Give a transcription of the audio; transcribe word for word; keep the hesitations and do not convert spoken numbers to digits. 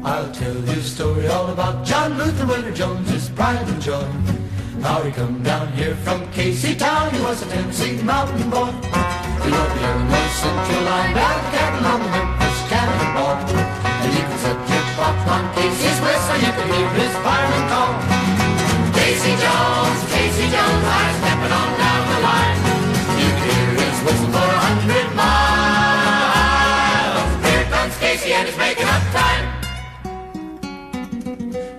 I'll tell you a story all about John Luther Willard Jones, his pride and joy. How he come down here from Casey Town, he was a Tennessee mountain boy. He rode the Illinois Central line, down the Cattle on the Memphis Cannonball.